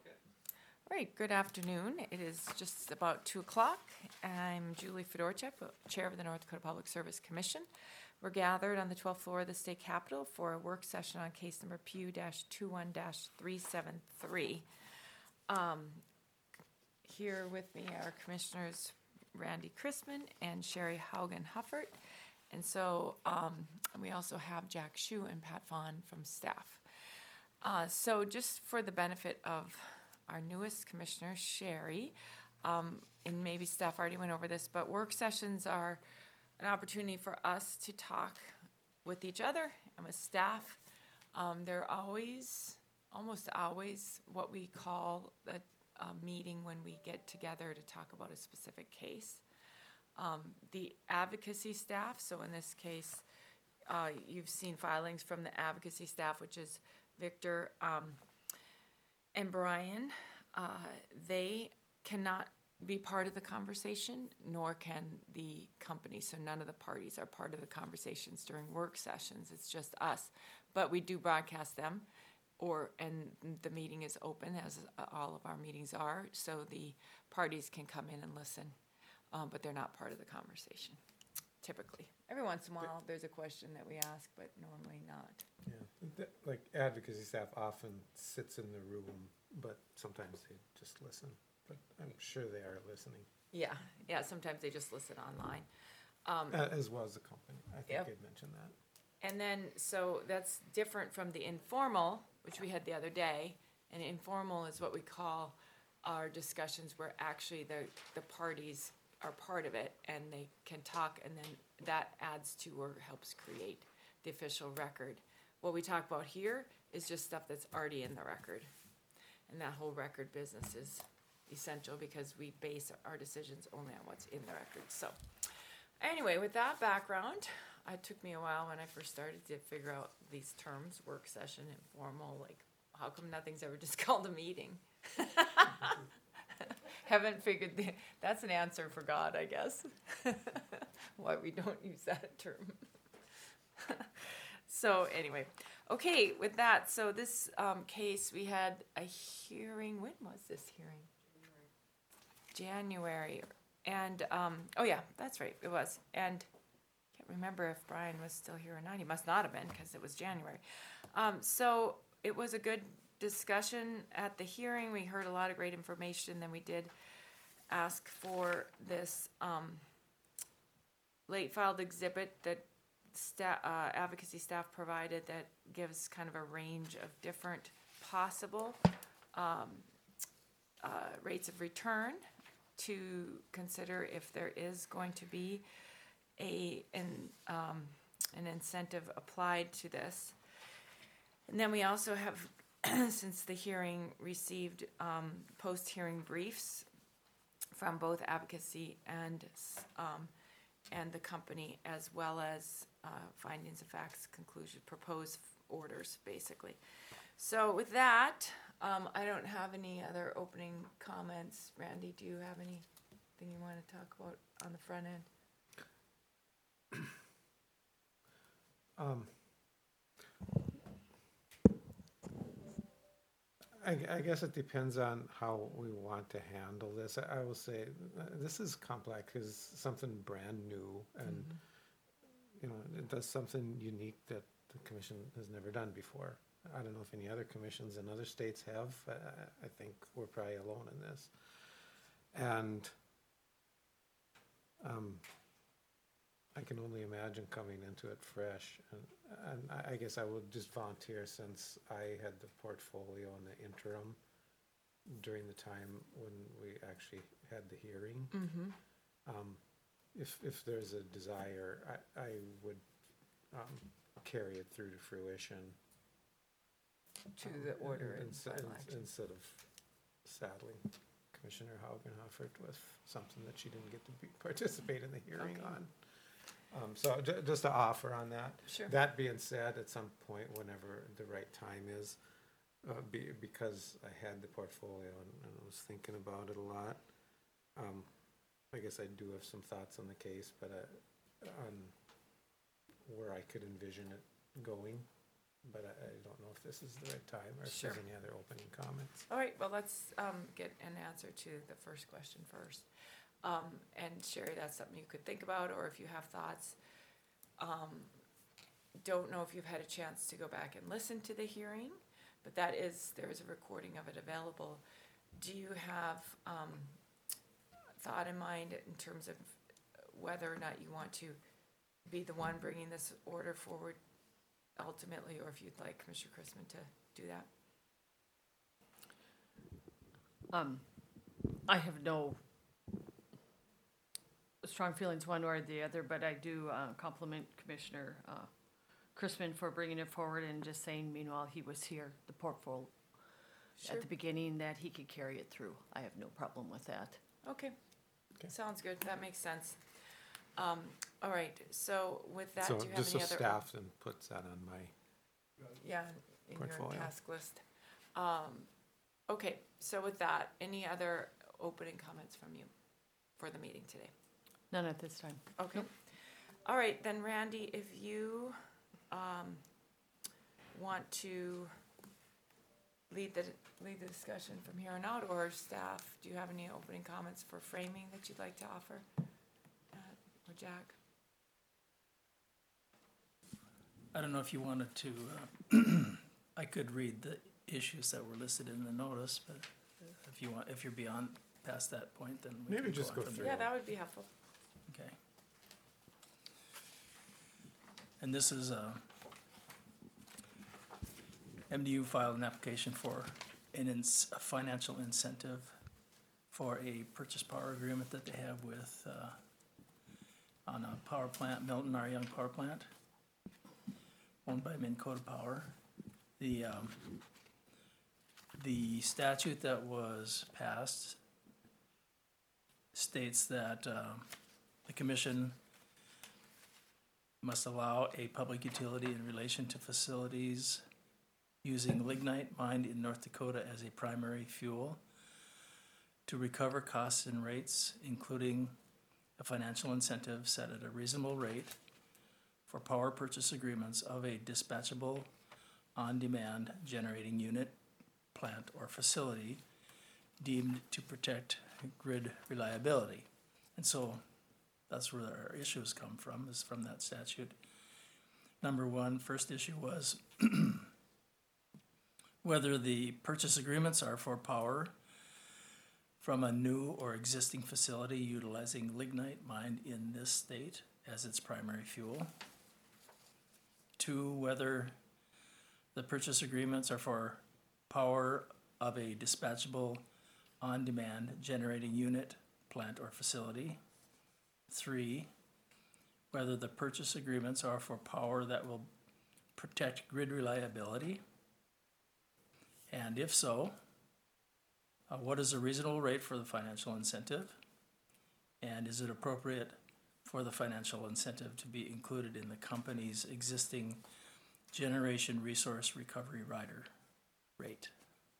All right, good afternoon. It is just about 2 o'clock. I'm Julie Fedorchak, Chair of the North Dakota Public Service Commission. We're gathered on the 12th floor of the State Capitol for a work session on case number PU-21-373. Here with me are Commissioners Randy Chrisman and Sherry Haugen-Huffert. And so we also have Jack Shue and Pat Vaughn from staff. So just for the benefit of our newest commissioner, Sherry, and maybe staff already went over this, but work sessions are an opportunity for us to talk with each other and with staff. They're almost always, what we call a meeting when we get together to talk about a specific case. The advocacy staff, so in this case, you've seen filings from the advocacy staff, which is Victor and Brian. They cannot be part of the conversation, nor can the company. So none of the parties are part of the conversations during work sessions. It's just us. But we do broadcast them, and the meeting is open, as all of our meetings are, so the parties can come in and listen, but they're not part of the conversation, typically. Every once in a while, there's a question that we ask, but normally not. Yeah, like advocacy staff often sits in the room, but sometimes they just listen. But I'm sure they are listening. Yeah, sometimes they just listen online. As well as the company. I think I'd mentioned that. And then, so that's different from the informal, which we had the other day. And informal is what we call our discussions where actually the parties are part of it and they can talk, and then that adds to or helps create the official record. What we talk about here is just stuff that's already in the record. And that whole record business is essential because we base our decisions only on what's in the record. So anyway, with that background, it took me a while when I first started to figure out these terms, work session, informal, like how come nothing's ever just called a meeting? Haven't figured that's an answer for God, I guess. Why we don't use that term. So anyway, okay, with that, so this case, we had a hearing. When was this hearing? January. And, oh yeah, that's right, it was. And I can't remember if Brian was still here or not. He must not have been because it was January. So it was a good discussion at the hearing. We heard a lot of great information. Then we did ask for this late filed exhibit that advocacy staff provided that gives kind of a range of different possible rates of return to consider if there is going to be an incentive applied to this. And then we also have, since the hearing, received post-hearing briefs from both advocacy and the company, as well as findings of facts, conclusion, proposed orders, basically. So with that, I don't have any other opening comments. Randy, do you have anything you want to talk about on the front end? I guess it depends on how we want to handle this. I will say this is complex because something brand new, and it does something unique that the commission has never done before. I don't know if any other commissions in other states have. I think we're probably alone in this. And I can only imagine coming into it fresh. And I guess I would just volunteer, since I had the portfolio in the interim during the time when we actually had the hearing. If there's a desire, I would carry it through to fruition. To the order instead of saddling Commissioner Haugen-Huffert with something that she didn't get to participate in the hearing on. So just to offer on that. Sure. That being said, at some point, whenever the right time is, because I had the portfolio and I was thinking about it a lot, I guess I do have some thoughts on the case, but on where I could envision it going. But I don't know if this is the right time or if there's any other opening comments. All right, well, let's get an answer to the first question first. And Sherry, that's something you could think about, or if you have thoughts. Don't know if you've had a chance to go back and listen to the hearing, but there is a recording of it available. Do you have thought in mind in terms of whether or not you want to be the one bringing this order forward ultimately, or if you'd like Commissioner Chrisman to do that? I have no strong feelings one way or the other, but I do compliment Commissioner Chrisman for bringing it forward and just saying, meanwhile, he was here, the portfolio Sure. at the beginning, that he could carry it through. I have no problem with that. Okay, Okay. sounds good, that makes sense. All right, so with that, So do you have just so any other? staff then puts that on my, Yeah, in your Portfolio. task list. Okay, so with that, any other opening comments from you for the meeting today? None at this time. Okay. All right, then Randy, if you want to lead the discussion from here on out, or staff, do you have any opening comments for framing that you'd like to offer? Or Jack? I don't know if you wanted to, I could read the issues that were listed in the notice, but if you want, if you're beyond, past that point, then we Maybe can just on go from through there. Yeah, that would be helpful. Okay. And this is, MDU filed an application for a financial incentive for a purchase power agreement that they have with, on a power plant, Milton R. Young Power Plant, owned by Minn Kota Power. The statute that was passed states that the commission must allow a public utility in relation to facilities using lignite mined in North Dakota as a primary fuel to recover costs and rates, including a financial incentive set at a reasonable rate for power purchase agreements of a dispatchable on-demand generating unit, plant, or facility deemed to protect grid reliability. And so that's where our issues come from, is from that statute. Number one, first issue was whether the purchase agreements are for power from a new or existing facility utilizing lignite mined in this state as its primary fuel. Two, whether the purchase agreements are for power of a dispatchable on-demand generating unit, plant, or facility. Three, whether the purchase agreements are for power that will protect grid reliability. And if so, what is a reasonable rate for the financial incentive? And is it appropriate for the financial incentive to be included in the company's existing generation resource recovery rider rate?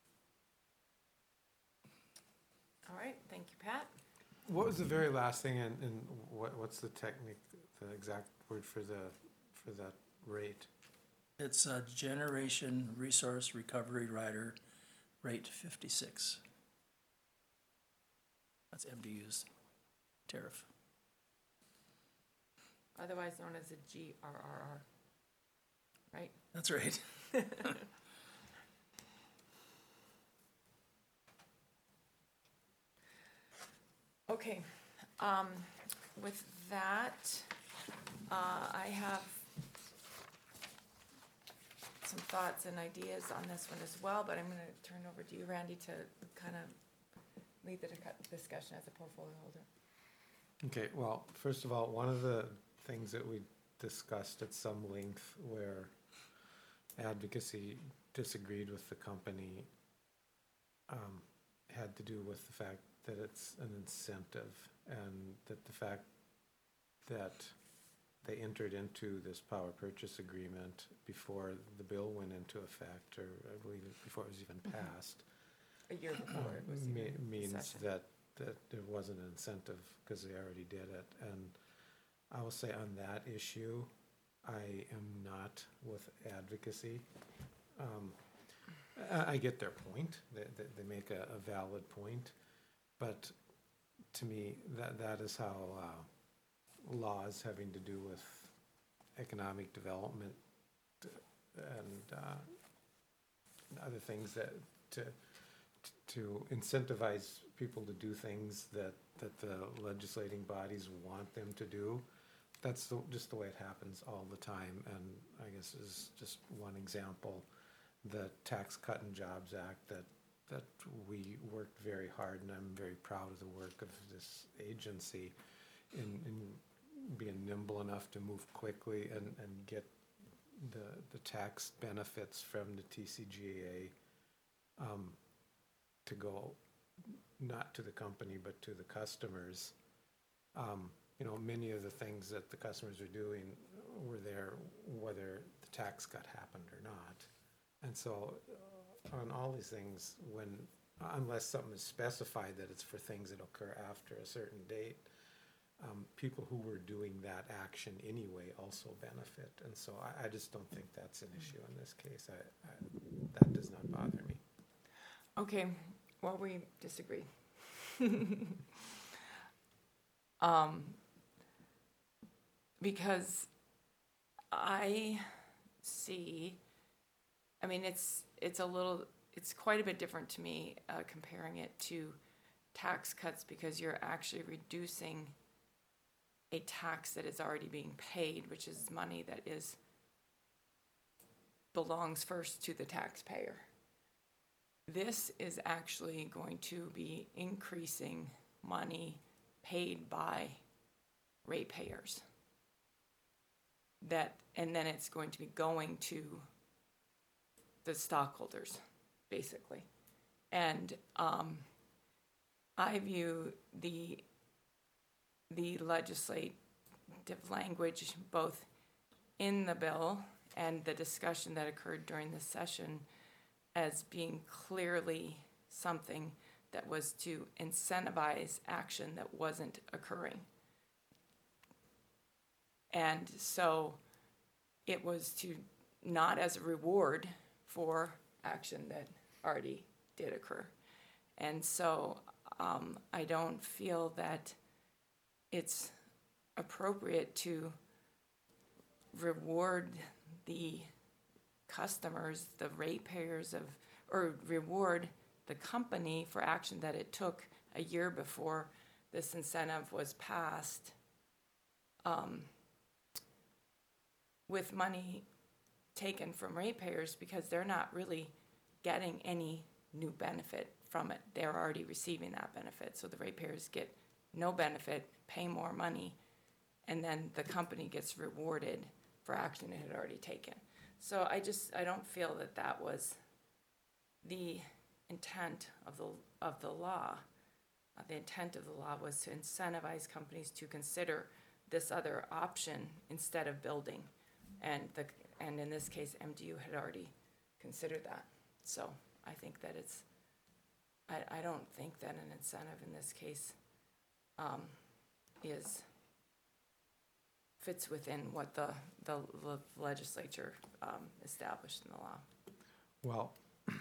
All right, thank you, Pat. what was the very last thing and what's the technique, the exact word for that rate? It's a generation resource recovery rider rate 56. That's MDU's tariff. Otherwise known as a GRRR, right? That's right. Okay, with that, I have some thoughts and ideas on this one as well, but I'm gonna turn it over to you, Randy, to kind of lead the discussion as a portfolio holder. Okay, well, first of all, one of the things that we discussed at some length where advocacy disagreed with the company had to do with the fact that it's an incentive, and that the fact that they entered into this power purchase agreement before the bill went into effect, or I believe before it was even passed, A year before it was even in means session. that there wasn't an incentive because they already did it. And I will say on that issue, I am not with advocacy. I get their point. They make a valid point. But to me, that is how laws having to do with economic development and other things that to incentivize people to do things that the legislating bodies want them to do. That's just the way it happens all the time. And I guess is just one example, the Tax Cut and Jobs Act that we worked very hard, and I'm very proud of the work of this agency in being nimble enough to move quickly and get the tax benefits from the TCJA to go not to the company but to the customers. Many of the things that the customers are doing were there whether the tax cut happened or not. And so on all these things, unless something is specified that it's for things that occur after a certain date, people who were doing that action anyway also benefit. And so I just don't think that's an issue in this case. That does not bother me. Okay, well, we disagree. Because I see, it's quite a bit different to me, comparing it to tax cuts, because you're actually reducing a tax that is already being paid, which is money that belongs first to the taxpayer. This is actually going to be increasing money paid by ratepayers. And then it's going to be going to the stockholders, basically. And I view the legislative language, both in the bill and the discussion that occurred during this session, as being clearly something that was to incentivize action that wasn't occurring. And so it was to not as a reward for action that already did occur. And so I don't feel that it's appropriate to reward the customers, the ratepayers or reward the company for action that it took a year before this incentive was passed, with money taken from ratepayers, because they're not really getting any new benefit from it. They're already receiving that benefit. So the ratepayers get no benefit, pay more money, and then the company gets rewarded for action it had already taken. So I don't feel that was the intent of the law. The intent of the law was to incentivize companies to consider this other option instead of building. And in this case, MDU had already considered that. So I think that I don't think that an incentive in this case fits within what the legislature established in the law. Well,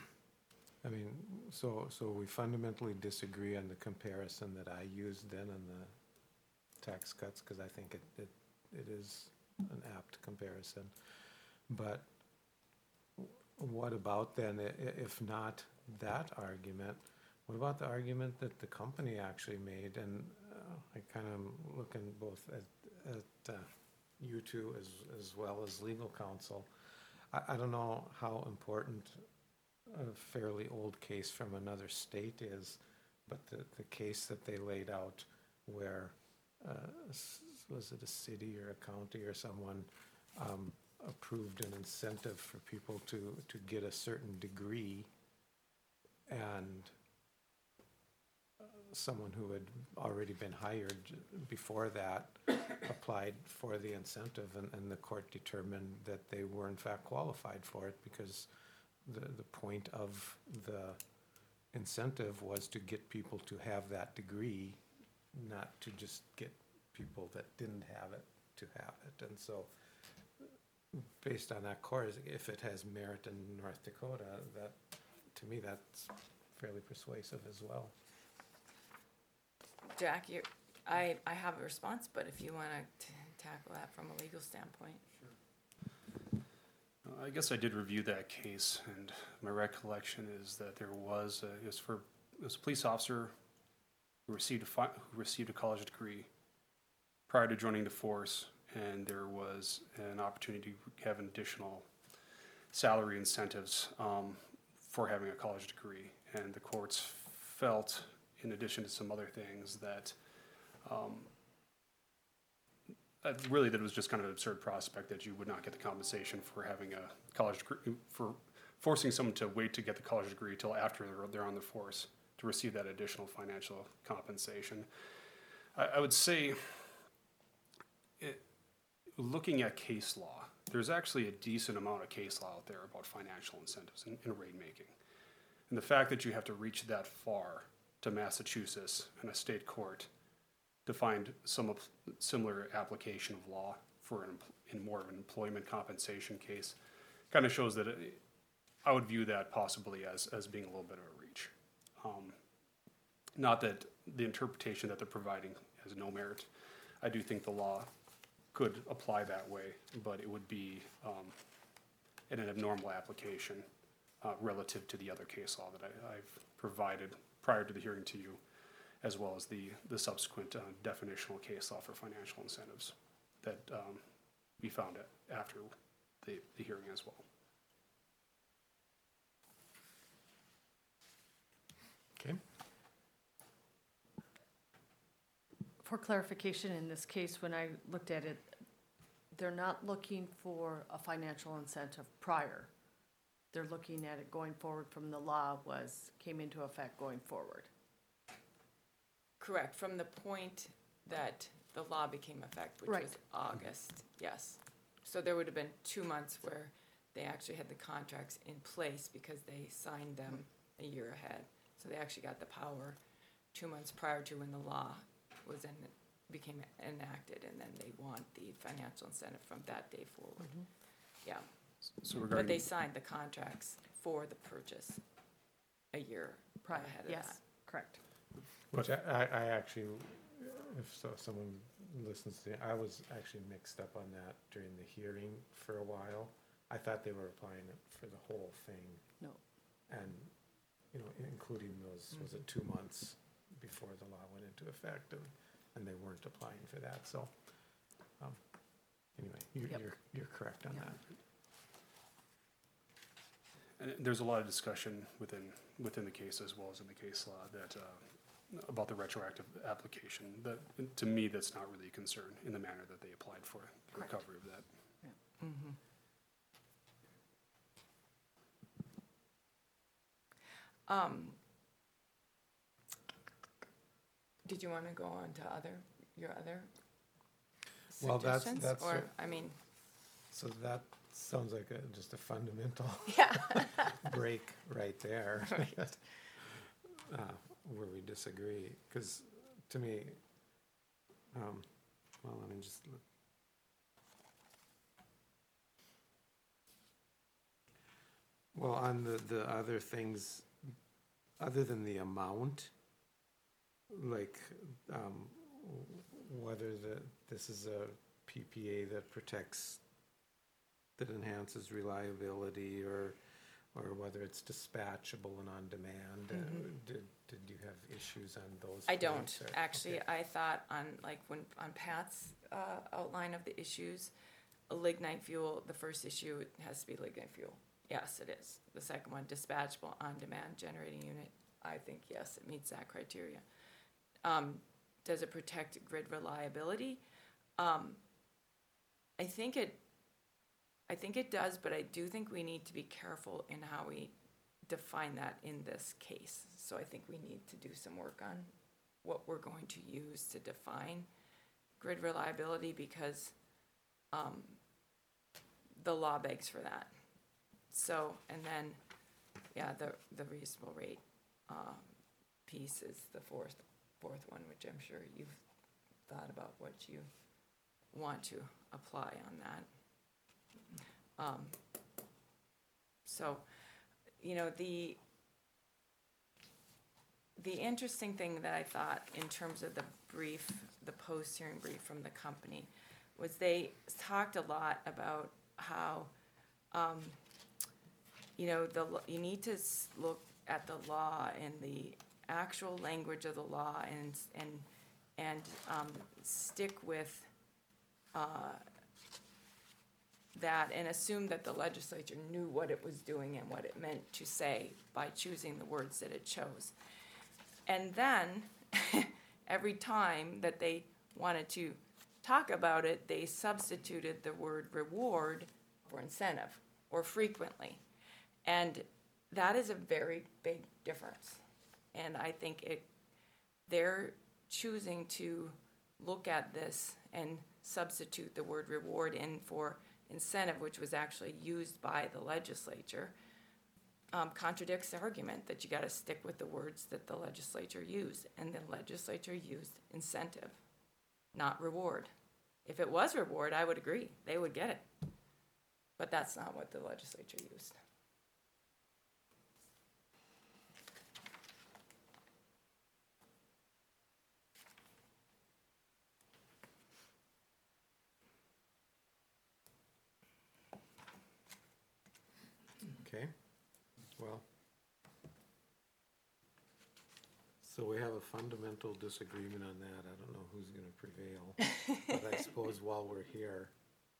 so we fundamentally disagree on the comparison that I used then on the tax cuts, because I think it is an apt comparison. But what about then, if not that argument, what about the argument that the company actually made? And I kind of looking both at you two as well as legal counsel. I don't know how important a fairly old case from another state is, but the case that they laid out where, was it a city or a county or someone approved an incentive for people to get a certain degree, and someone who had already been hired before that applied for the incentive, and the court determined that they were in fact qualified for it, because the point of the incentive was to get people to have that degree, not to just get people that didn't have it to have it. And so based on that course, if it has merit in North Dakota, that to me, that's fairly persuasive as well. Jack, I have a response, but if you want to tackle that from a legal standpoint. I guess I did review that case, and my recollection is that there was, it was a police officer who received a college degree prior to joining the force, and there was an opportunity to have additional salary incentives for having a college degree. And the courts felt, in addition to some other things, that really that it was just kind of an absurd prospect that you would not get the compensation for having a college degree, for forcing someone to wait to get the college degree till after they're on the force to receive that additional financial compensation. I would say, looking at case law, there's actually a decent amount of case law out there about financial incentives in rate making. And the fact that you have to reach that far to Massachusetts and a state court to find some similar application of law for in more of an employment compensation case kind of shows that I would view that possibly as being a little bit of a reach. Not that the interpretation that they're providing has no merit. I do think the law could apply that way, but it would be an abnormal application relative to the other case law that I've provided prior to the hearing to you, as well as the subsequent definitional case law for financial incentives that we found after the hearing as well. Okay. For clarification, in this case, when I looked at it, they're not looking for a financial incentive prior. They're looking at it going forward from the law came into effect going forward. Correct, from the point that the law became effect, which Right. was August, yes. So there would have been 2 months where they actually had the contracts in place because they signed them a year ahead. So they actually got the power 2 months prior to when the law became enacted, and then they want the financial incentive from that day forward. Yeah, So but regarding they signed the contracts for the purchase a year Prior, ahead of yes, that. correct. Which I actually, if someone listens to me, I was actually mixed up on that during the hearing for a while. I thought they were applying it for the whole thing. No. And, including those, was it 2 months before the law went into effect, and they weren't applying for that, so, anyway, Yep. you're correct on Yep. that. And there's a lot of discussion within the case as well as in the case law that about the retroactive application. That, to me, that's not really a concern in the manner that they applied for the Correct. recovery of that. Did you want to go on to your other Well, that's suggestions? Or, what- I mean, So that sounds like just a fundamental yeah, break right there. Right. Where we disagree, because to me, well, let me just look. Well, on the other things, other than the amount, like, whether this is a PPA that protects, that enhances reliability, or whether it's dispatchable and on demand. Did you have issues on those? I don't, points, or- actually. okay. I thought on Pat's outline of the issues, lignite fuel, the first issue has to be lignite fuel. Yes, it is. The second one, dispatchable on-demand generating unit, I think, yes, it meets that criteria. Does it protect grid reliability? I think it does, but I do think we need to be careful in how we define that in this case. So I think we need to do some work on what we're going to use to define grid reliability, because the law begs for that. So, and then, yeah, the reasonable rate piece is the fourth one, which I'm sure you've thought about what you want to apply on that. So, the interesting thing that I thought in terms of the brief, the post-hearing brief from the company, was they talked a lot about how, you need to look at the law and the actual language of the law and stick with that and assume that the legislature knew what it was doing and what it meant to say by choosing the words that it chose. And then, every time that they wanted to talk about it, they substituted the word reward for incentive, or frequently. And that is a very big difference. And I think they're choosing to look at this and substitute the word reward in for incentive, which was actually used by the legislature, contradicts the argument that you got to stick with the words that the legislature used. And the legislature used incentive, not reward. If it was reward, I would agree. They would get it. But that's not what the legislature used. Okay, well. So we have a fundamental disagreement on that. I don't know who's gonna prevail. But I suppose while we're here,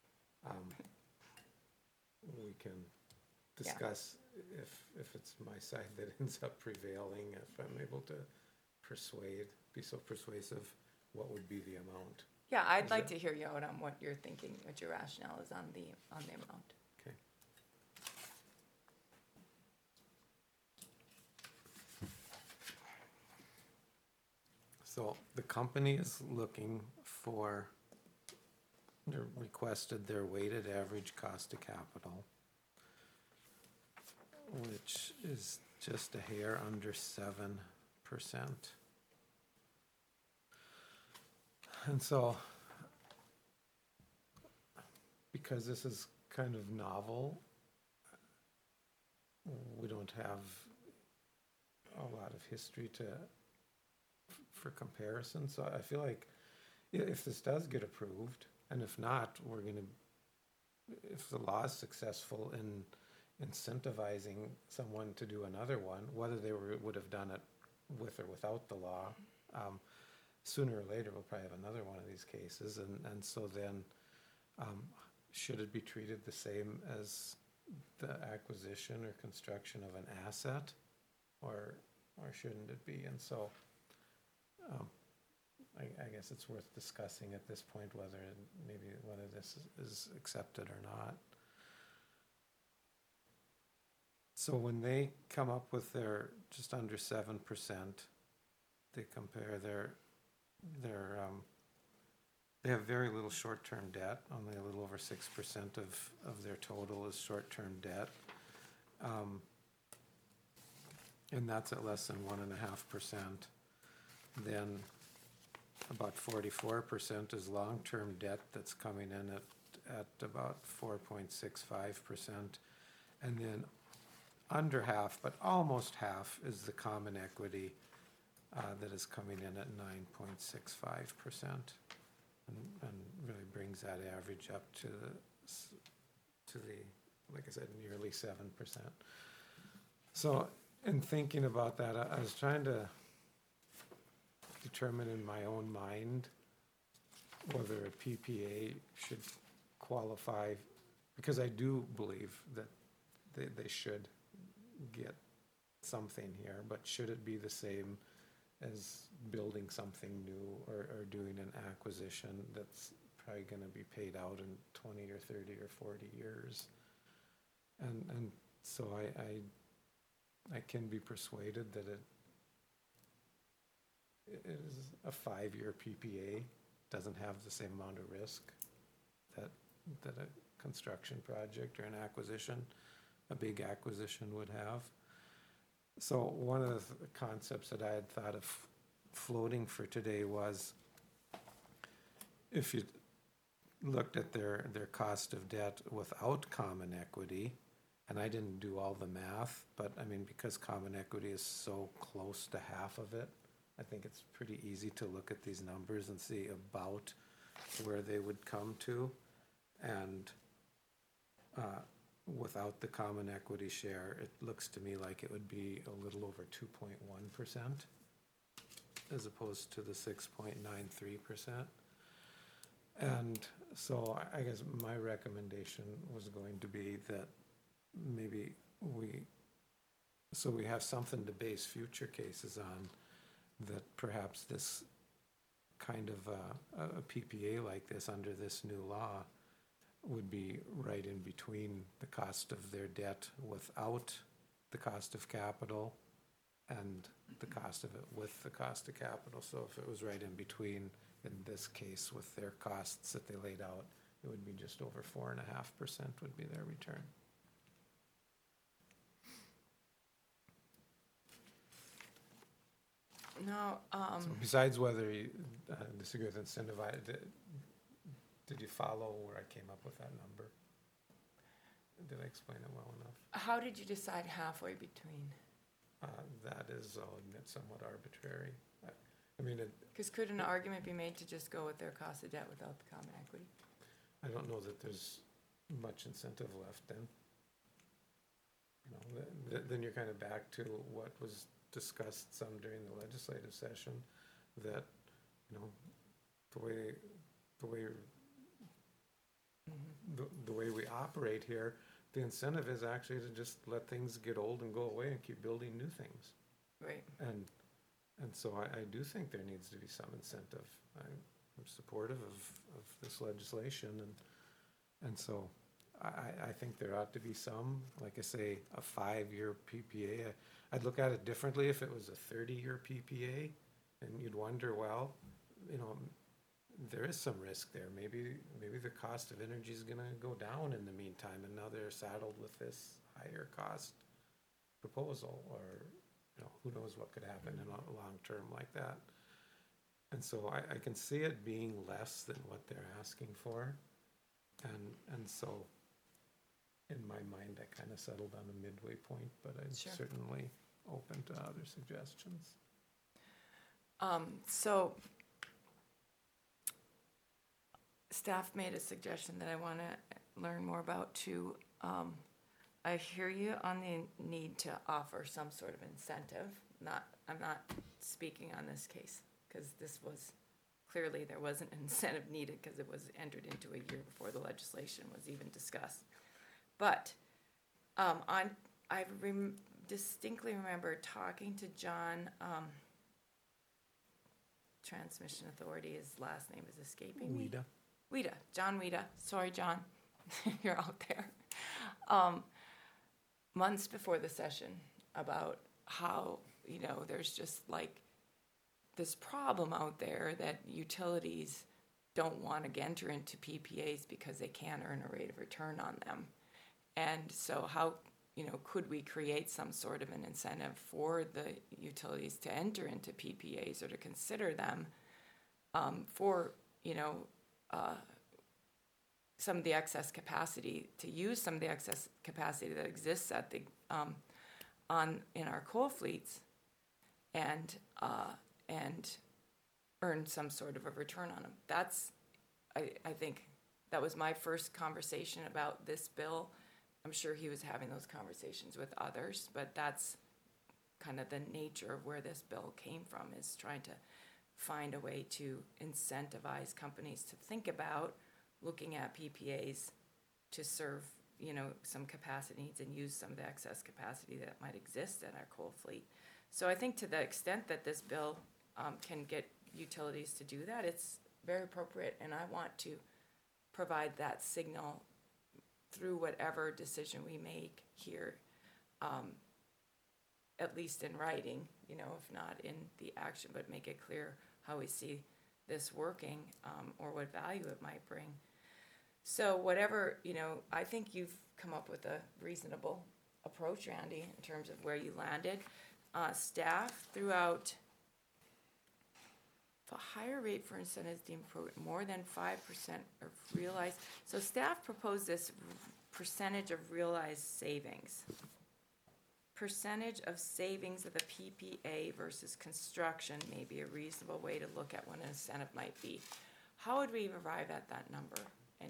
we can discuss if it's my side that ends up prevailing, if I'm able to be so persuasive, what would be the amount? Yeah, I'd like to hear you out on what you're thinking, what your rationale is on the amount. Okay. So the company is looking for, they requested their weighted average cost of capital, which is just a hair under 7%. And so, because this is kind of novel, we don't have a lot of history for comparison, so I feel like if this does get approved, and if not, if the law is successful in incentivizing someone to do another one, whether they would have done it with or without the law, sooner or later we'll probably have another one of these cases, and so then should it be treated the same as the acquisition or construction of an asset, or shouldn't it be? And so I guess it's worth discussing at this point whether this is accepted or not. So when they come up with their just under 7%, they compare they have very little short-term debt. Only a little over 6% of their total is short-term debt. And that's at less than 1.5%. Then about 44% is long-term debt that's coming in at about 4.65%. And then under half, but almost half, is the common equity that is coming in at 9.65%. And really brings that average up to the, like I said, nearly 7%. So in thinking about that, I was trying to determine in my own mind whether a PPA should qualify, because I do believe that they should get something here, but should it be the same as building something new or doing an acquisition that's probably going to be paid out in 20 or 30 or 40 years? And so I can be persuaded that it is a 5-year PPA, doesn't have the same amount of risk that a construction project or an acquisition, a big acquisition would have. So one of the concepts that I had thought of floating for today was, if you looked at their cost of debt without common equity, And I didn't do all the math, but I mean, because common equity is so close to half of it, I think it's pretty easy to look at these numbers and see about where they would come to. And without the common equity share, it looks to me like it would be a little over 2.1% as opposed to the 6.93%. And so I guess my recommendation was going to be that maybe we have something to base future cases on, that perhaps this kind of a PPA like this under this new law would be right in between the cost of their debt without the cost of capital and the cost of it with the cost of capital. So if it was right in between, in this case, with their costs that they laid out, it would be just over 4.5% would be their return. Now, So besides whether you disagree with incentivize, did you follow where I came up with that number? Did I explain it well enough? how did you decide halfway between? That is, I'll admit, somewhat arbitrary. I mean, Because could an argument be made to just go with their cost of debt without the common equity? I don't know that there's much incentive left then. You know, then you're kind of back to what was discussed some during the legislative session, that, you know, the way we operate here, the incentive is actually to just let things get old and go away and keep building new things. Right. And so I do think there needs to be some incentive. I'm supportive of this legislation, and so I think there ought to be some, like I say, a 5-year PPA. I'd look at it differently if it was a 30-year PPA, and you'd wonder, well, you know, there is some risk there. Maybe the cost of energy is gonna go down in the meantime, and now they're saddled with this higher cost proposal, or, you know, who knows what could happen in a long term like that. And so I can see it being less than what they're asking for. And so in my mind, I kind of settled on a midway point, but I'm Sure. certainly open to other suggestions. So staff made a suggestion that I want to learn more about too. I hear you on the need to offer some sort of incentive. I'm not speaking on this case, because this was, clearly there wasn't an incentive needed because it was entered into a year before the legislation was even discussed. But I distinctly remember talking to John, Transmission Authority, his last name is escaping me. Weeda, John Weeda, sorry, John, you're out there. Months before the session, about how, you know, there's just like this problem out there that utilities don't want to enter into PPAs because they can't earn a rate of return on them. And so how, you know, could we create some sort of an incentive for the utilities to enter into PPAs or to consider them for, you know, some of the excess capacity, to use some of the excess capacity that exists at the in our coal fleets, and earn some sort of a return on them. That's, I think that was my first conversation about this bill. I'm sure he was having those conversations with others, but that's kind of the nature of where this bill came from, is trying to find a way to incentivize companies to think about looking at PPAs to serve, you know, some capacity needs and use some of the excess capacity that might exist in our coal fleet. So I think to the extent that this bill can get utilities to do that, it's very appropriate, and I want to provide that signal through whatever decision we make here, at least in writing, you know, if not in the action, but make it clear how we see this working, or what value it might bring. So whatever, you know, I think you've come up with a reasonable approach, Randy, in terms of where you landed. Staff throughout the higher rate for incentives deemed more than 5% of realized. So staff proposed this percentage of realized savings. Percentage of savings of the PPA versus construction may be a reasonable way to look at what an incentive might be. How would we arrive at that number? And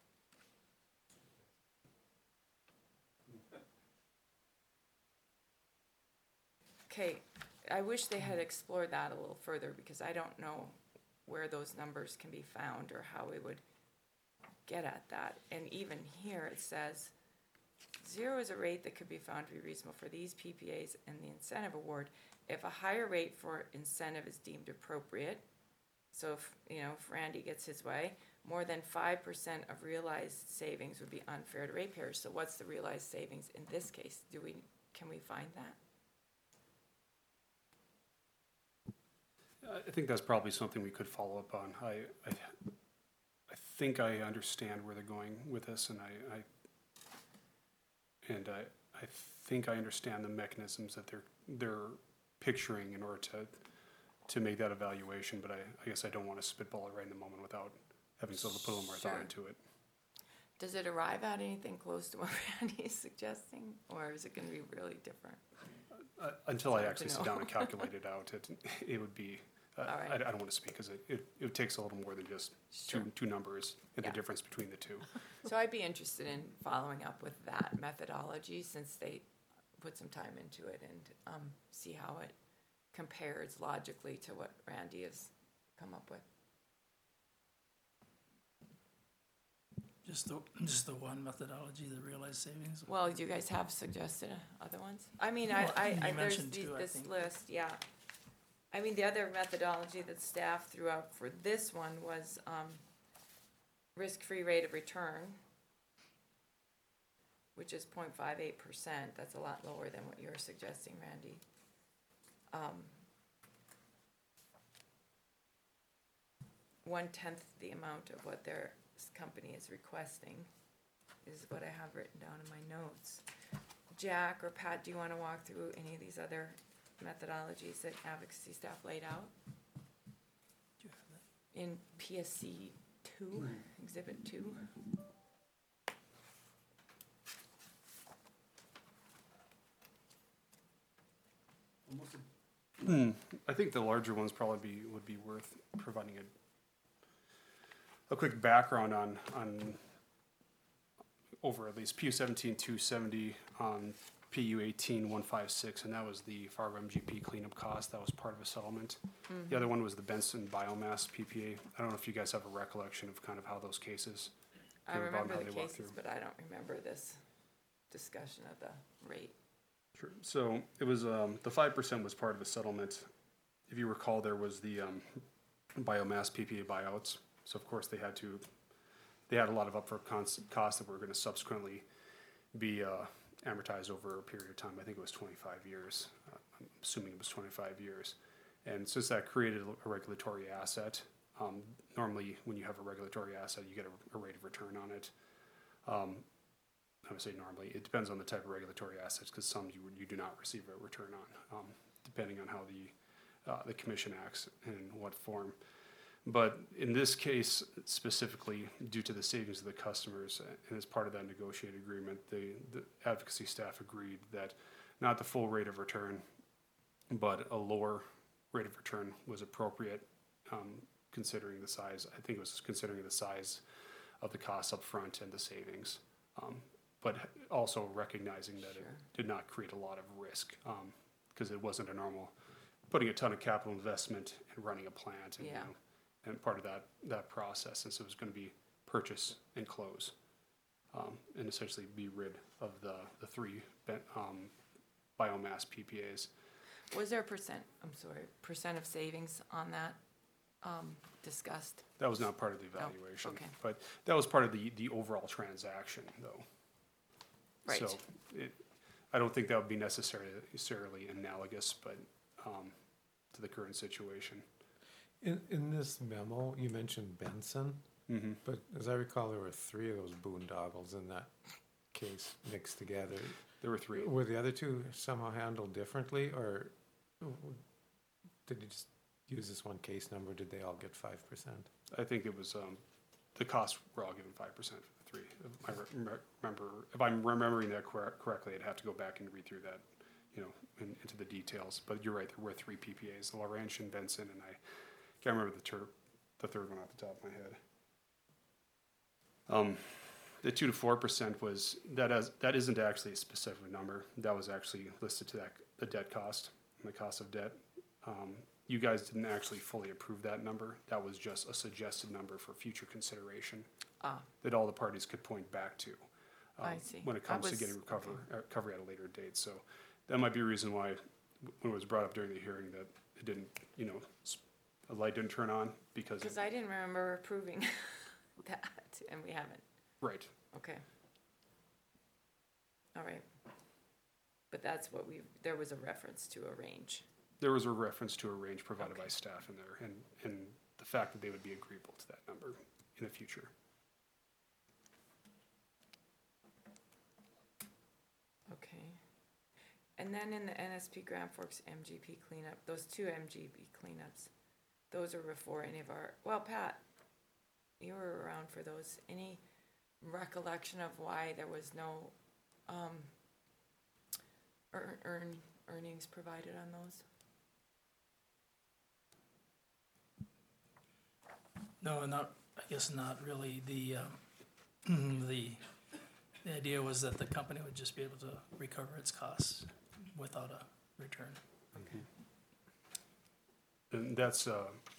okay, I wish they had explored that a little further, because I don't know where those numbers can be found or how we would get at that. And even here it says, 0 is a rate that could be found to be reasonable for these PPAs and the incentive award if a higher rate for incentive is deemed appropriate. So if, if Randy gets his way, more than 5% of realized savings would be unfair to ratepayers. So what's the realized savings in this case? Can we find that? I think that's probably something we could follow up on. I think I understand where they're going with this, and I think I understand the mechanisms that they're picturing in order to make that evaluation, but I guess I don't want to spitball it right in the moment without having to put a little more thought Sure. into it. Does it arrive at anything close to what Randy is suggesting, or is it going to be really different? Until I hard to actually sit know. down and calculate it out, it would be, All right. I don't want to speak, because it takes a little more than just Sure. two numbers and Yeah. the difference between the two. So I'd be interested in following up with that methodology, since they put some time into it, and see how it compares logically to what Randy has come up with. Just the one methodology, the realized savings? Well, do you guys have suggested other ones? I mean, Well, I you there's mentioned two, I this think. list, yeah. I mean, the other methodology that staff threw out for this one was risk-free rate of return, which is 0.58%. That's a lot lower than what you're suggesting, Randy. 1/10 the amount of what their company is requesting is what I have written down in my notes. Jack or Pat, do you want to walk through any of these other methodologies that advocacy staff laid out Do you have that? in PSC 2, Exhibit 2? I think the larger ones probably would be worth providing a quick background on over at least PU 17-270 on PU 18-156, and that was the Fargo MGP cleanup cost. That was part of a settlement. The other one was the Benson biomass PPA. I don't know if you guys have a recollection of kind of how those cases I came about and remember how the they walked cases, through. but I don't remember this discussion of the rate. Sure. So it was, the 5% was part of a settlement. If you recall, there was the biomass PPA buyouts. So of course they had a lot of upfront costs that were going to subsequently be amortized over a period of time. I think it was 25 years. I'm assuming it was 25 years. And since that created a regulatory asset, normally when you have a regulatory asset, you get a rate of return on it. I would say normally, it depends on the type of regulatory assets, because some you do not receive a return on, depending on how the commission acts and in what form. But in this case specifically, due to the savings of the customers, and as part of that negotiated agreement, the advocacy staff agreed that not the full rate of return, but a lower rate of return was appropriate, considering the size. I think it was considering the size of the costs up front and the savings. But also recognizing that it Sure. did not create a lot of risk, because it wasn't a normal putting a ton of capital investment and running a plant, and Yeah. and part of that process, since it was going to be purchase and close, and essentially be rid of the three biomass PPAs. Was there a percent of savings on that discussed? That was not part of the evaluation, okay. but that was part of the overall transaction, though. Right. So I don't think that would be necessarily analogous, but to the current situation. In this memo, you mentioned Benson, Mm-hmm. but as I recall, there were 3 of those boondoggles in that case mixed together. There were 3. Were the other 2 somehow handled differently, or did you just use this one case number? Did they all get 5%? I think it was the costs were all given 5% for the 3. if I'm remembering that correctly, I'd have to go back and read through that, you know, into the details. But you're right, there were 3 PPAs, the Laurentian, Benson, and I can't remember the third one off the top of my head. The 2 to 4% was, that isn't actually a specific number. That was actually listed to the debt cost, and the cost of debt. You guys didn't actually fully approve that number. That was just a suggested number for future consideration that all the parties could point back to. I see. When it comes to getting recovery at a later date. So that might be a reason why, when it was brought up during the hearing, that it didn't, you know, a light didn't turn on because. Because I didn't remember approving that, and we haven't. Right. Okay. All right. But that's what there was a reference to a range. There was a reference to a range provided by Okay. staff in there, and the fact that they would be agreeable to that number in the future. Okay. And then in the NSP Grand Forks MGP cleanup, those 2 MGP cleanups, those are before any of our, well, Pat, you were around for those. Any recollection of why there was no earnings provided on those? No, I guess not really. The idea was that the company would just be able to recover its costs without a return. And that's,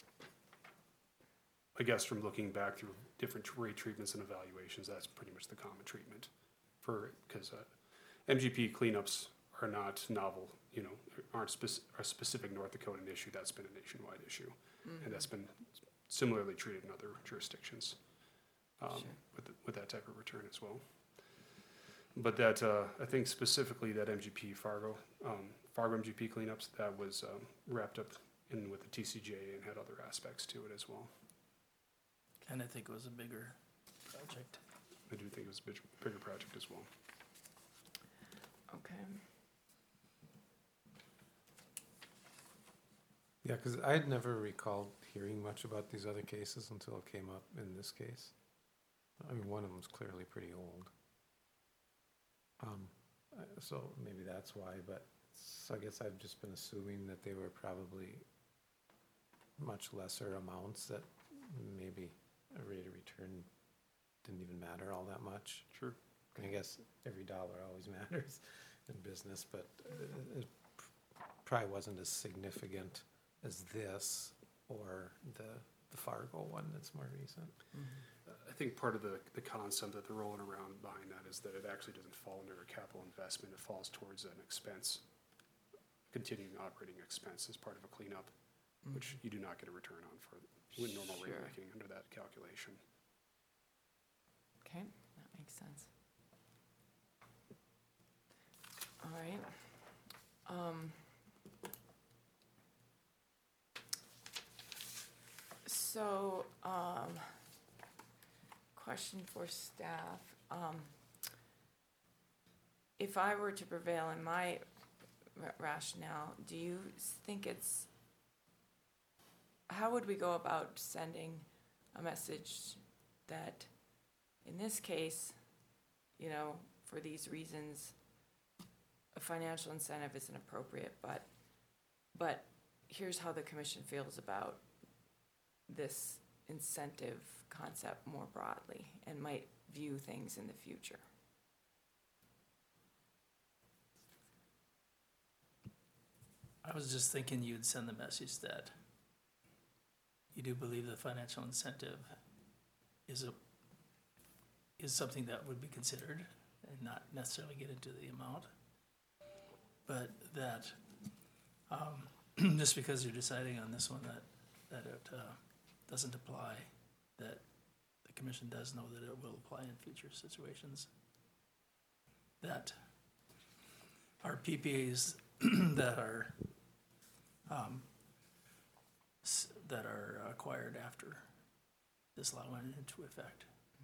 I guess from looking back through different rate treatments and evaluations, that's pretty much the common treatment for, because MGP cleanups are not novel, you know, aren't a specific North Dakotan issue. That's been a nationwide issue. And that's been similarly treated in other jurisdictions Sure. with that type of return as well. But that, I think specifically that MGP Fargo MGP cleanups, that was wrapped up in with the TCJ and had other aspects to it as well. And I think it was a bigger project. I do think it was a bigger project as well. Okay. Yeah, because I'd never recalled hearing much about these other cases until it came up in this case. I mean, one of them's clearly pretty old. So maybe that's why, but so I guess I've just been assuming that they were probably much lesser amounts, that maybe a rate of return didn't even matter all that much. Sure. I guess every dollar always matters in business, but it probably wasn't as significant as this or the Fargo one that's more recent. I think part of the concept that they're rolling around behind that is that it actually doesn't fall under a capital investment. It falls towards an expense, continuing operating expense as part of a cleanup, which you do not get a return on for with normal rate Sure. making under that calculation. Okay, that makes sense. All right. So, question for staff. If I were to prevail in my rationale, do you think how would we go about sending a message that, in this case, you know, for these reasons, a financial incentive isn't appropriate, but here's how the commission feels about this incentive concept more broadly and might view things in the future? I was just thinking you'd send the message that you do believe the financial incentive is something that would be considered, and not necessarily get into the amount, but that just because you're deciding on this one that it doesn't apply, that the commission does know that it will apply in future situations. That our PPAs that are acquired after this law went into effect.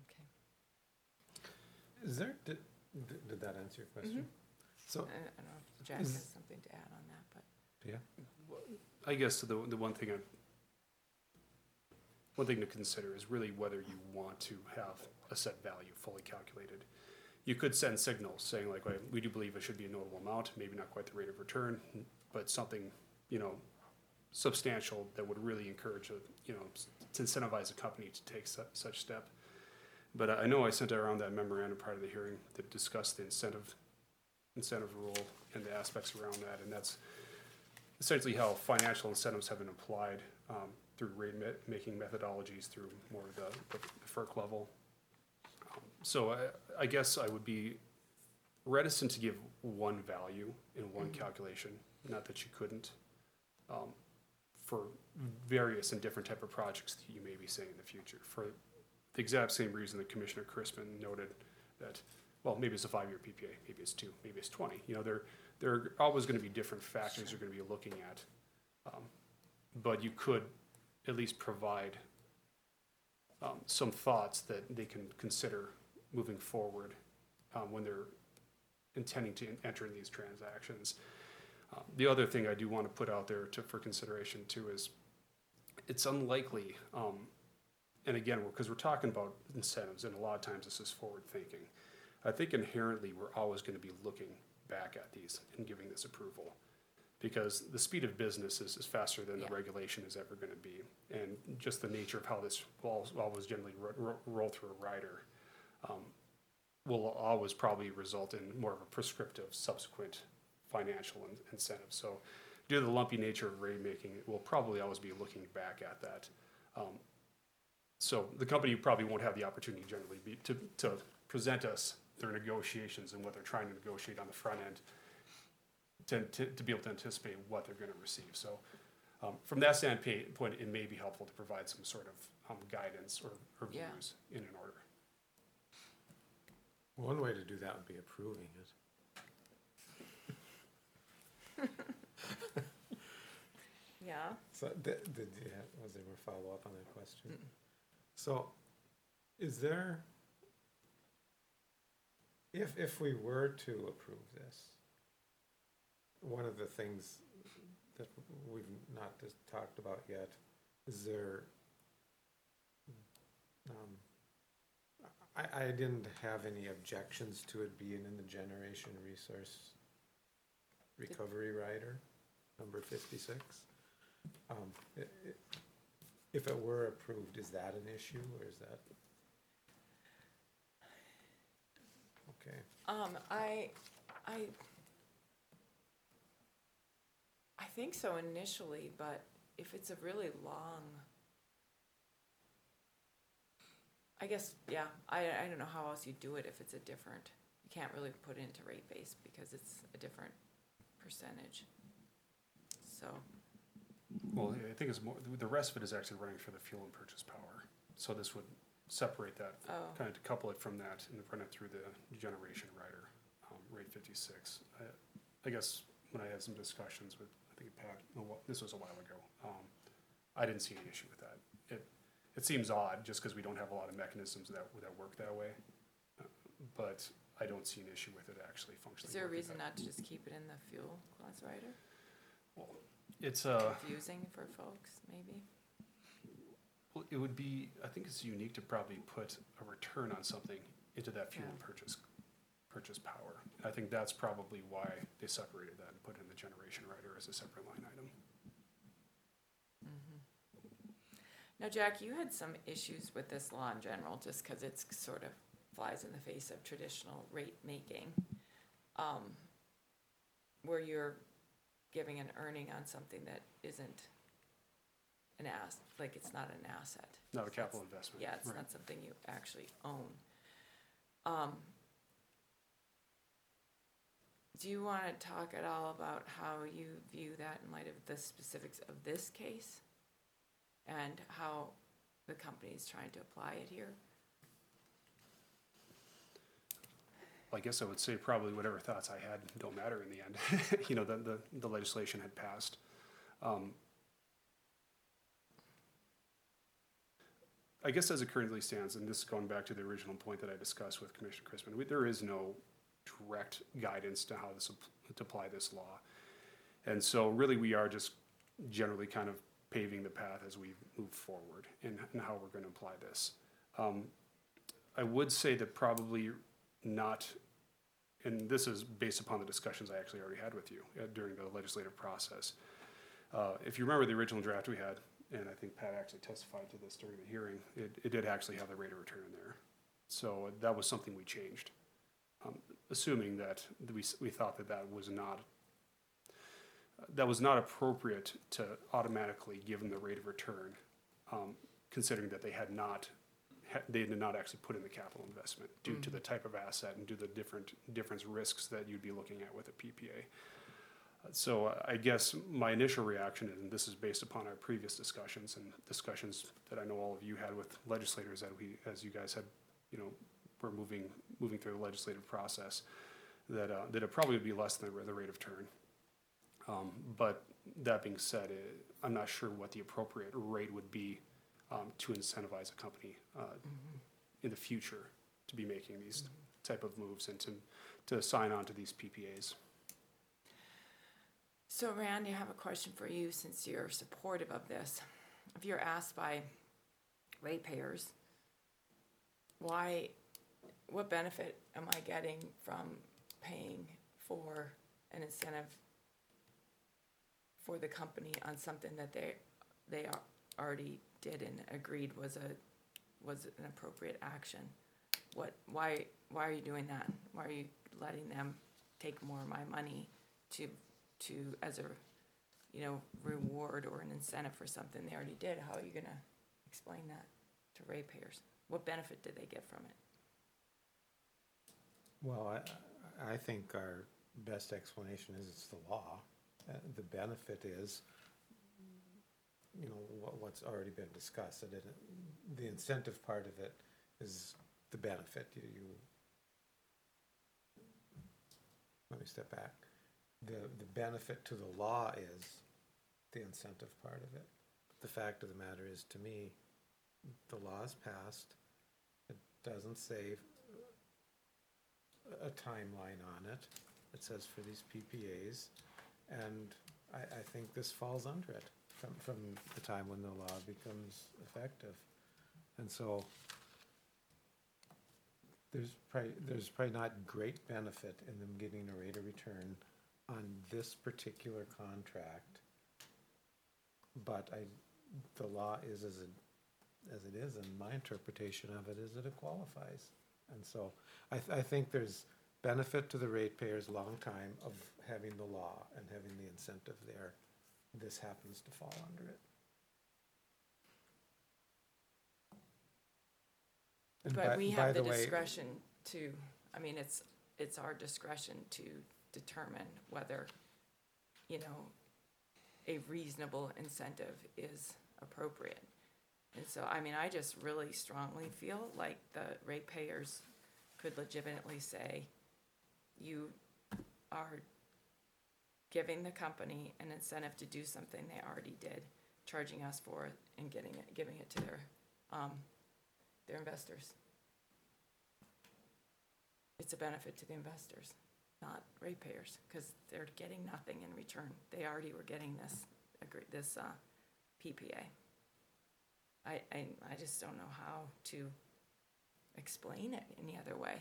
Okay. Is there, did that answer your question? So, I don't know if Jack has something to add on that, but. yeah, I guess the one thing one thing to consider is really whether you want to have a set value fully calculated. You could send signals saying like, "Well, we do believe it should be a notable amount, maybe not quite the rate of return, but something, substantial that would really encourage to incentivize a company to take such step." But I know I sent around that memorandum prior to the hearing that discussed the incentive rule and the aspects around that, and that's essentially how financial incentives have been applied through rate-making methodologies through more of the FERC level. So I guess I would be reticent to give one value in one calculation, not that you couldn't, for various and different type of projects that you may be seeing in the future. For the exact same reason that Commissioner Crispin noted that, well, maybe it's a 5-year PPA, maybe it's 2, maybe it's 20. There are always going to be different factors you're going to be looking at. But you could at least provide some thoughts that they can consider moving forward when they're intending to enter in these transactions. The other thing I do want to put out there for consideration too is it's unlikely, and again, because we're talking about incentives, and a lot of times this is forward thinking. I think inherently we're always going to be looking back at these and giving this approval, because the speed of business is faster than the regulation is ever going to be, and just the nature of how this will always generally roll through a rider will always probably result in more of a prescriptive subsequent financial incentive. So due to the lumpy nature of rate making, we'll probably always be looking back at that. So the company probably won't have the opportunity generally to present us their negotiations and what they're trying to negotiate on the front end to be able to anticipate what they're going to receive. So from that standpoint, it may be helpful to provide some sort of guidance or views in an order. One way to do that would be approving it. Yeah. So was there more follow-up on that question? So is there, if we were to approve this, one of the things that we've not just talked about yet, is there, I didn't have any objections to it being in the generation resource recovery rider, number 56. If it were approved, is that an issue, or is that? Okay. I think so initially, but if it's a really long, I guess, I don't know how else you do it if it's a different, you can't really put it into rate base because it's a different percentage. So, Well, I think it's more, the rest of it is actually running for the fuel and purchase power. So this would separate that, kind of decouple it from that and run it through the generation rider, rate 56. I guess when I had some discussions with, I think Pat, this was a while ago, I didn't see any issue with that. It seems odd just because we don't have a lot of mechanisms that work that way, but I don't see an issue with it actually functioning. is there a reason not to just keep it in the fuel class rider? Well, it's Confusing for folks, maybe? well, it would be, I think it's unique to probably put a return on something into that fuel and purchase power. I think that's probably why they separated that and put it in the generation rider as a separate line item. Now, Jack, you had some issues with this law in general, just because it's sort of flies in the face of traditional rate making, where you're giving an earning on something that isn't an asset, like it's not an asset. Not a capital investment. Yeah, it's Right. not something you actually own. Do you want to talk at all about how you view that in light of the specifics of this case? And how the company is trying to apply it here? I guess I would say probably whatever thoughts I had don't matter in the end. The legislation had passed. I guess as it currently stands, and this is going back to the original point that I discussed with Commissioner Crispin, there is no direct guidance to how to apply this law. And so really we are just generally kind of paving the path as we move forward and how we're gonna apply this. I would say that probably not, and this is based upon the discussions I actually already had with you during the legislative process. If you remember the original draft we had, and I think Pat actually testified to this during the hearing, it did actually have the rate of return in there. So that was something we changed, assuming that we thought that that was not appropriate to automatically give them the rate of return, considering that they did not actually put in the capital investment due to the type of asset and due to the different risks that you'd be looking at with a PPA. So I guess my initial reaction, and this is based upon our previous discussions and discussions that I know all of you had with legislators as you guys had, were moving through the legislative process, that it probably would be less than the rate of return. But that being said, I'm not sure what the appropriate rate would be to incentivize a company in the future to be making these type of moves and to sign on to these PPAs. So Randy, I have a question for you since you're supportive of this. If you're asked by ratepayers, what benefit am I getting from paying for an incentive for the company on something that they already did and agreed was an appropriate action? Why are you doing that? Why are you letting them take more of my money to as a reward or an incentive for something they already did? How are you gonna explain that to ratepayers? What benefit did they get from it? Well, I think our best explanation is it's the law. The benefit is, what's already been discussed. The incentive part of it is the benefit. Let me step back. The benefit to the law is the incentive part of it. The fact of the matter is, to me, the law is passed. It doesn't say a timeline on it. It says for these PPAs, and I think this falls under it from the time when the law becomes effective. And so there's probably not great benefit in them getting a rate of return on this particular contract, but the law is as it is, and my interpretation of it is that it qualifies. And so I think there's benefit to the ratepayers long time of having the law and having the incentive there. This happens to fall under it. And But we by have the way, discretion to, it's our discretion to determine whether, a reasonable incentive is appropriate. And so, I just really strongly feel like the ratepayers could legitimately say, you are giving the company an incentive to do something they already did, charging us for it and giving it to their investors. It's a benefit to the investors, not ratepayers, because they're getting nothing in return. They already were getting this PPA. I just don't know how to explain it any other way.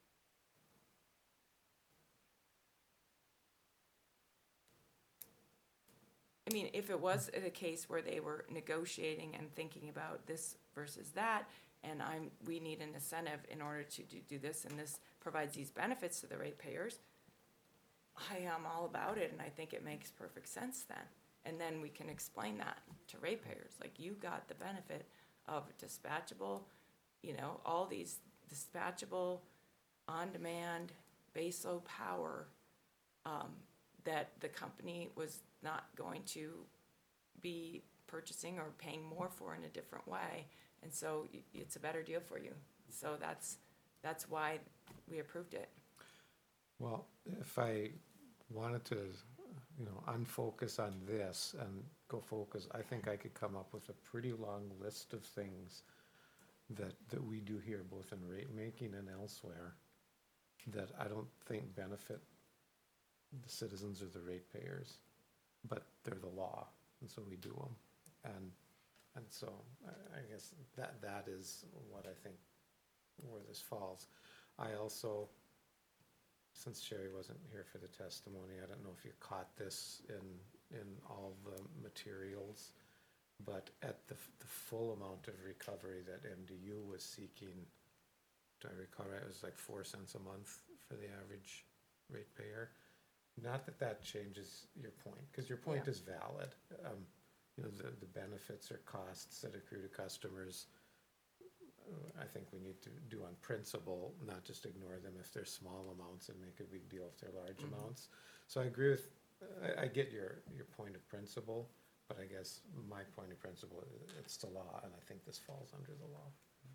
If it was the case where they were negotiating and thinking about this versus that, and we need an incentive in order to do this, and this provides these benefits to the ratepayers, I am all about it, and I think it makes perfect sense then. And then we can explain that to ratepayers, like, you got the benefit of dispatchable, all these dispatchable, on-demand, baseload power that the company was not going to be purchasing or paying more for in a different way. And so it's a better deal for you. So that's why we approved it. well, if I wanted to, unfocus on this and go focus, I think I could come up with a pretty long list of things that we do here, both in rate making and elsewhere, that I don't think benefit the citizens or the ratepayers, but they're the law, and so we do them. And so I guess that is what I think where this falls. I also, since Sherry wasn't here for the testimony, I don't know if you caught this in all the materials, but at the full amount of recovery that MDU was seeking, do I recall right, it was like 4 cents a month for the average ratepayer. Not that that changes your point, because your point Yeah. is valid. You know, the benefits or costs that accrue to customers, I think we need to do on principle, not just ignore them if they're small amounts and make a big deal if they're large amounts. So I agree with, I get your point of principle, but I guess my point of principle, it's the law, and I think this falls under the law.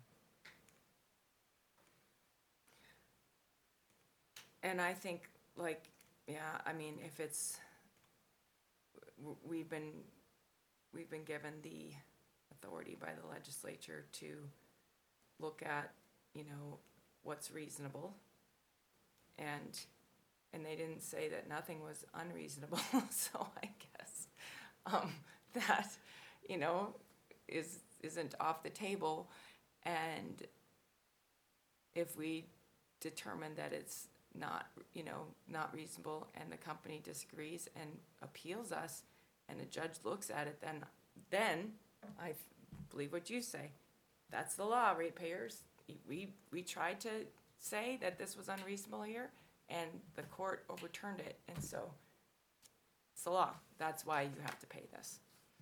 And I think, like, yeah, I mean, if it's, we've been given the authority by the legislature to look at, you know, what's reasonable. And they didn't say that nothing was unreasonable, so I guess, that, you know, isn't off the table. And if we determine that it's not, you know, not reasonable, and the company disagrees and appeals us, and the judge looks at it, then I believe what you say. That's the law, ratepayers. We tried to say that this was unreasonable here, and the court overturned it, and so it's the law. That's why you have to pay this.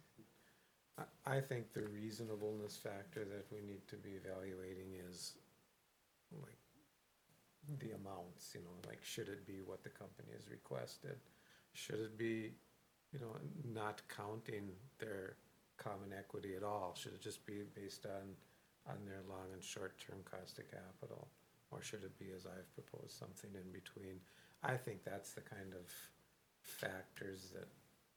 I think the reasonableness factor that we need to be evaluating is like the amounts, you know, like should it be what the company has requested? Should it be, you know, not counting their common equity at all? Should it just be based on their long and short-term cost of capital? Or should it be, as I've proposed, something in between? I think that's the kind of factors that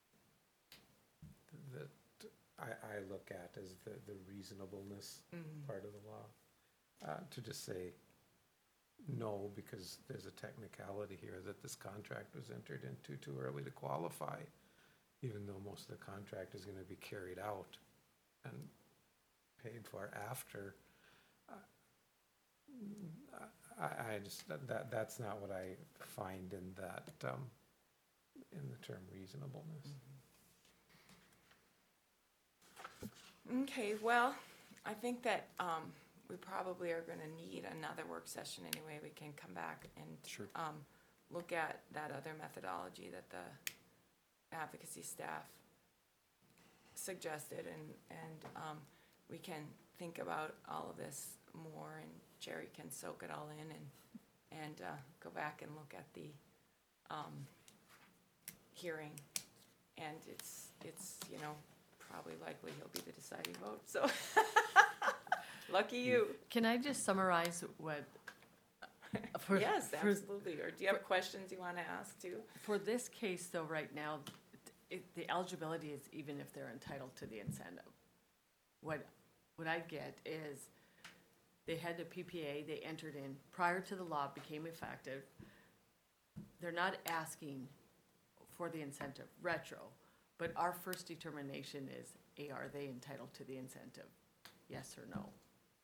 I look at as the reasonableness part of the law. To just say no, because there's a technicality here that this contract was entered into too early to qualify, even though most of the contract is gonna be carried out and paid for after. I just, that's not what I find in that, in the term reasonableness. Okay, well, I think that we probably are gonna need another work session anyway. We can come back and Sure. look at that other methodology that the advocacy staff suggested, and we can think about all of this more, and Jerry can soak it all in and go back and look at the hearing. And it's, you know, probably likely he'll be the deciding vote, so lucky you. Can I just summarize what? Yes, absolutely. Or do you have questions you want to ask too? For this case, though, right now, the eligibility is even if they're entitled to the incentive. What I get is they had the PPA, they entered in prior to the law became effective. They're not asking for the incentive retro, but our first determination is, are they entitled to the incentive? Yes or no?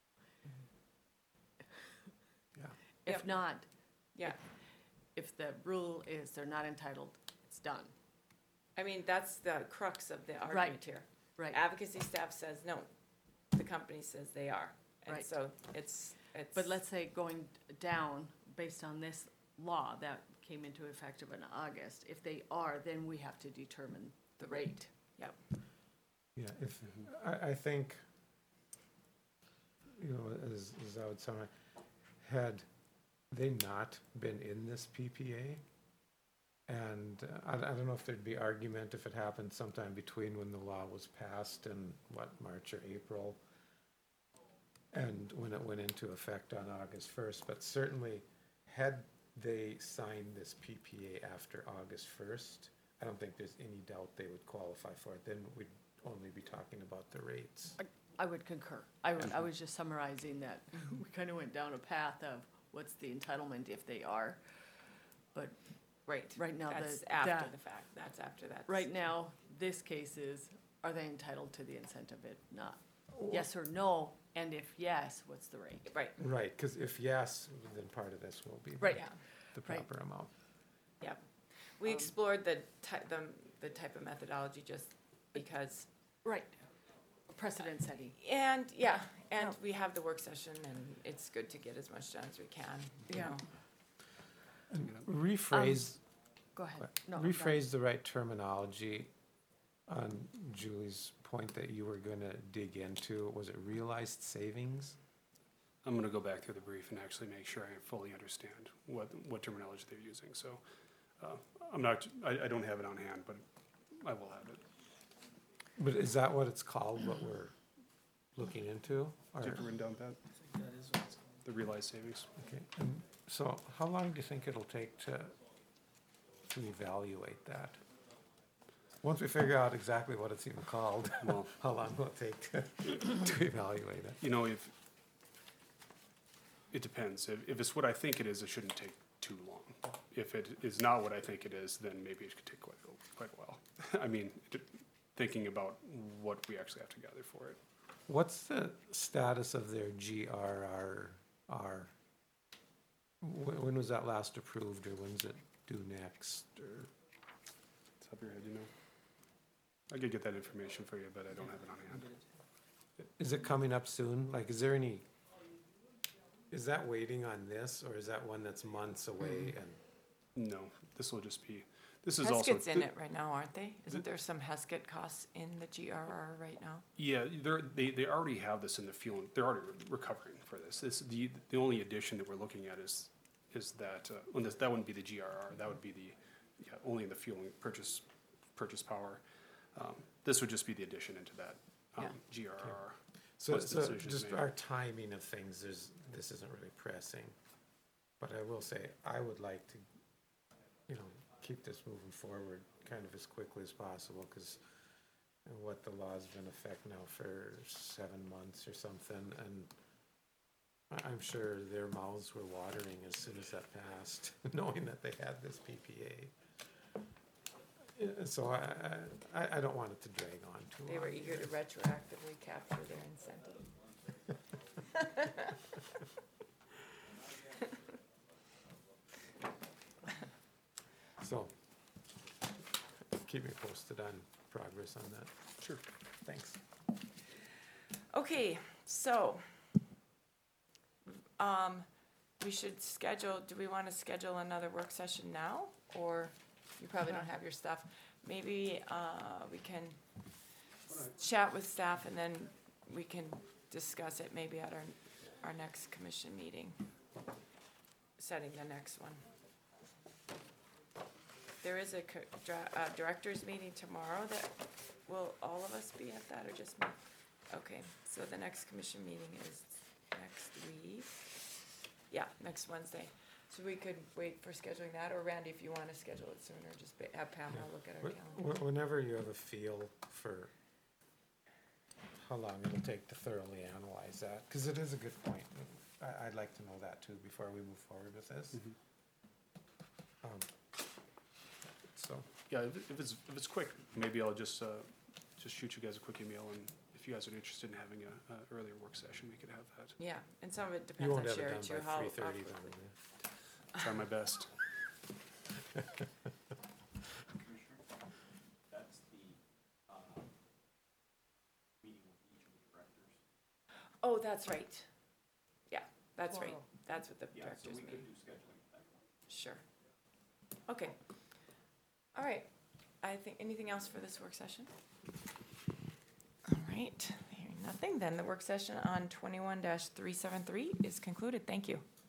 Yeah. If Yep. not, Yeah, if the rule is they're not entitled, it's done. I mean, that's the crux of the argument Right. here. Right. Advocacy staff says no, the company says they are. And Right. so it's. But let's say going down based on this law that came into effect in August, if they are, then we have to determine the rate. Yep, Yeah, if, I think, you know, as I would summarize, had they not been in this PPA, and I don't know if there'd be argument if it happened sometime between when the law was passed and March or April, and when it went into effect on August 1st, but certainly had they signed this PPA after August 1st, I don't think there's any doubt they would qualify for it. Then we'd only be talking about the rates. I would concur. I was just summarizing that we kind of went down a path of what's the entitlement if they are. But right. right now, That's after the fact. That's after that. right now, this case is, are they entitled to the incentive? If not, yes or no, and if yes, what's the rate? Right, Right, because if yes, then part of this will be Right. yeah, the right. proper amount. yeah. We explored the type of methodology just because, Right. Precedent setting. and, yeah, and No. we have the work session, and it's good to get as much done as we can, you Yeah. know. Rephrase, Go ahead. No, I'm done. rephrase the right terminology on Julie's point that you were gonna dig into. Was it realized savings? I'm gonna go back through the brief and actually make sure I fully understand what terminology they're using, so, I don't have it on hand, but I will have it. But is that what it's called, what we're looking into? Or- Did you have it written down, Pat? That is what it's called. The realized savings? Okay, and so how long do you think it'll take to evaluate that? Once we figure out exactly what it's even called, Well, how long will it take to evaluate it? you know, it depends. If it's what I think it is, it shouldn't take too long. If it is not what I think it is, then maybe it could take quite a while. I mean, thinking about what we actually have to gather for it. What's the status of their GRRR? When was that last approved, or when's it due next, or? Top of your head, you know? I could get that information for you, but I don't have it on hand. Is it coming up soon? Like, is there any, is that waiting on this, or is that one that's months away and? No, this will just be, this is also. Heskett's in it right now, aren't they? Isn't there some Heskett costs in the GRR right now? Yeah, they already have this in the fuel, they're already recovering for this. The only addition that we're looking at is that, that wouldn't be the GRR, that would be only the fueling purchase power. This would just be the addition into that, Yeah. GRR. So, Once the so decision's just made. our timing of things, this isn't really pressing. But I will say, I would like to, keep this moving forward kind of as quickly as possible, because what the law's been in effect now for 7 months or something, and I'm sure their mouths were watering as soon as that passed, knowing that they had this PPA. So I don't want it to drag on too long. They were eager to retroactively capture their incentive. So, keep me posted on progress on that. Sure. Thanks. Okay, so, we should schedule, do we want to schedule another work session now? Or you probably don't have your stuff. Maybe, we can chat with staff and then we can discuss it maybe at our next commission meeting. Setting the next one. There is a director's meeting tomorrow that, will all of us be at that or just me? Okay, so the next commission meeting is next week. Yeah, next Wednesday. So we could wait for scheduling that, or Randy, if you want to schedule it sooner, just have Pamela look at our calendar. Whenever you have a feel for how long it'll take to thoroughly analyze that, because it is a good point. I'd like to know that too before we move forward with this. So, Yeah, if it's quick, maybe I'll just shoot you guys a quick email, and if you guys are interested in having a earlier work session, we could have that. Yeah, and some of it you depends on won't have Sherry it too, done how by 3:30 quickly. then. Try my best. That's the meeting with each of the directors. Oh, that's right. Yeah, that's right. Tomorrow. That's what the Yeah, so director's we could meeting. do scheduling at that point. Sure. Okay. All right. I think, anything else for this work session? All right, hearing nothing, then the work session on 21-373 is concluded. Thank you.